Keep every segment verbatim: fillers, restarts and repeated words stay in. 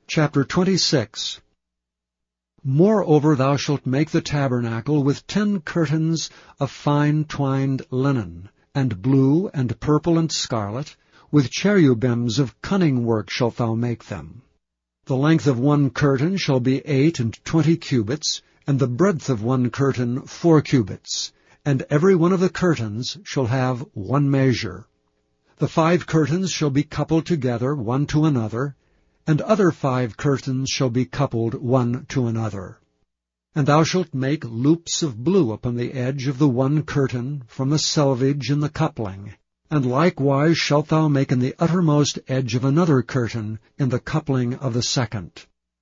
Chapter twenty-six. Moreover thou shalt make the tabernacle with ten curtains of fine twined linen, and blue, and purple, and scarlet, with cherubims of cunning work shalt thou make them. The length of one curtain shall be eight and twenty cubits, and the breadth of one curtain four cubits, and every one of the curtains shall have one measure. The five curtains shall be coupled together one to another, and other five curtains shall be coupled one to another. And thou shalt make loops of blue upon the edge of the one curtain from the selvage in the coupling, and likewise shalt thou make in the uttermost edge of another curtain in the coupling of the second.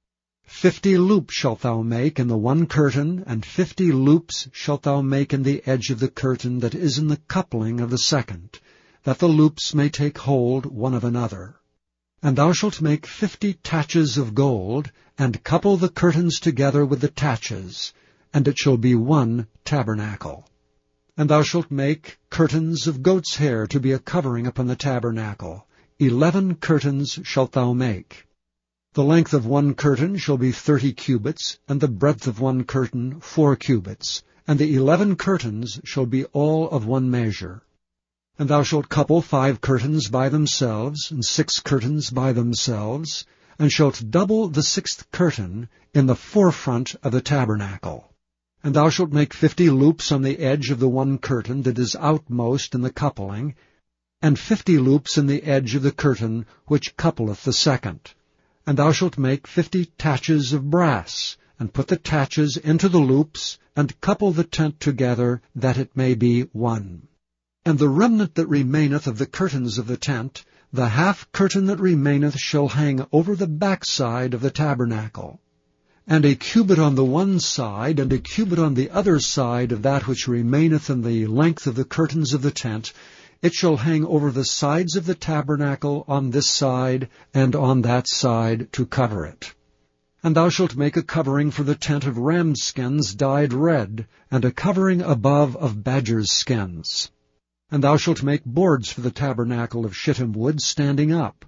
Fifty loops shalt thou make in the one curtain, and fifty loops shalt thou make in the edge of the curtain that is in the coupling of the second, that the loops may take hold one of another. And thou shalt make fifty taches of gold, and couple the curtains together with the taches, and it shall be one tabernacle. And thou shalt make curtains of goat's hair to be a covering upon the tabernacle. Eleven curtains shalt thou make. The length of one curtain shall be thirty cubits, and the breadth of one curtain four cubits, and the eleven curtains shall be all of one measure. And thou shalt couple five curtains by themselves, and six curtains by themselves, and shalt double the sixth curtain in the forefront of the tabernacle. And thou shalt make fifty loops on the edge of the one curtain that is outmost in the coupling, and fifty loops in the edge of the curtain which coupleth the second. And thou shalt make fifty taches of brass, and put the taches into the loops, and couple the tent together, that it may be one. And the remnant that remaineth of the curtains of the tent, the half curtain that remaineth shall hang over the backside of the tabernacle. And a cubit on the one side, and a cubit on the other side of that which remaineth in the length of the curtains of the tent, it shall hang over the sides of the tabernacle on this side and on that side to cover it. And thou shalt make a covering for the tent of ram's skins dyed red, and a covering above of badger's skins. And thou shalt make boards for the tabernacle of shittim wood standing up.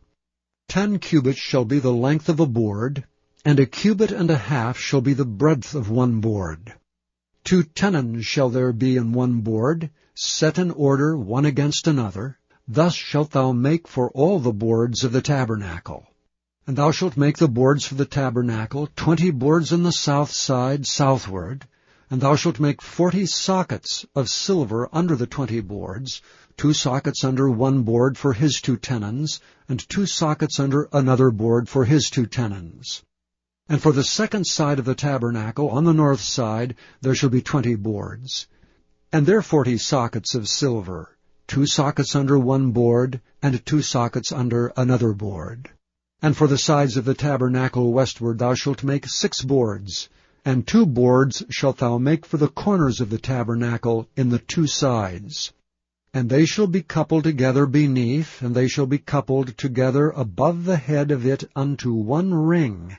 Ten cubits shall be the length of a board, and a cubit and a half shall be the breadth of one board. Two tenons shall there be in one board, set in order one against another. Thus shalt thou make for all the boards of the tabernacle. And thou shalt make the boards for the tabernacle, twenty boards on the south side southward. And thou shalt make forty sockets of silver under the twenty boards, two sockets under one board for his two tenons, and two sockets under another board for his two tenons. And for the second side of the tabernacle, on the north side, there shall be twenty boards. And there forty sockets of silver, two sockets under one board, and two sockets under another board. And for the sides of the tabernacle westward thou shalt make six boards, and two boards shalt thou make for the corners of the tabernacle in the two sides. And they shall be coupled together beneath, and they shall be coupled together above the head of it unto one ring.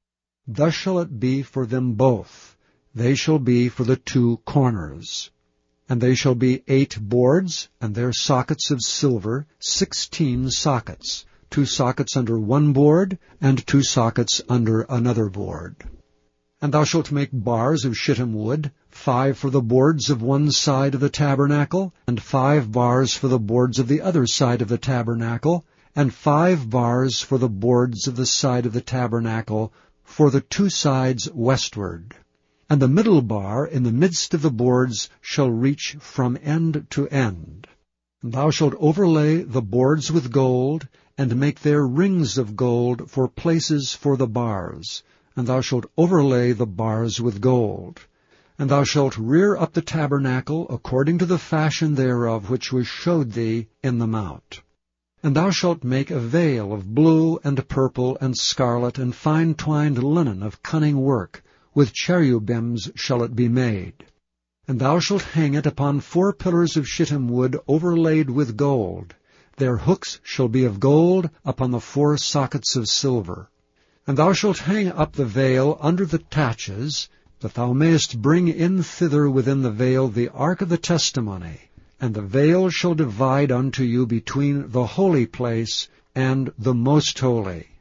Thus shall it be for them both. They shall be for the two corners. And they shall be eight boards, and their sockets of silver, sixteen sockets, two sockets under one board, and two sockets under another board. And thou shalt make bars of shittim wood, five for the boards of one side of the tabernacle, and five bars for the boards of the other side of the tabernacle, and five bars for the boards of the side of the tabernacle for the two sides westward. And the middle bar in the midst of the boards shall reach from end to end. And thou shalt overlay the boards with gold, and make their rings of gold for places for the bars. And thou shalt overlay the bars with gold. And thou shalt rear up the tabernacle according to the fashion thereof which was showed thee in the mount. And thou shalt make a veil of blue and purple and scarlet and fine twined linen of cunning work, with cherubims shall it be made. And thou shalt hang it upon four pillars of shittim wood overlaid with gold. Their hooks shall be of gold upon the four sockets of silver. And thou shalt hang up the veil under the taches, that thou mayest bring in thither within the veil the ark of the testimony. And the veil shall divide unto you between the holy place and the most holy.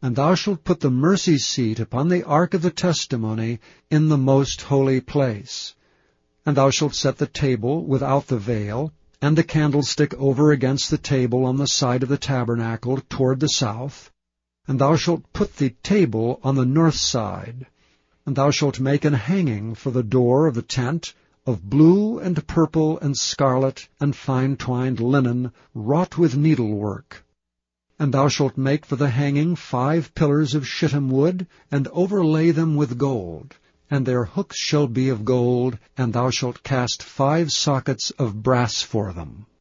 And thou shalt put the mercy seat upon the ark of the testimony in the most holy place. And thou shalt set the table without the veil, and the candlestick over against the table on the side of the tabernacle toward the south. And thou shalt put the table on the north side. And thou shalt make an hanging for the door of the tent, of blue and purple and scarlet and fine-twined linen, wrought with needlework. And thou shalt make for the hanging five pillars of shittim wood, and overlay them with gold. And their hooks shall be of gold, and thou shalt cast five sockets of brass for them.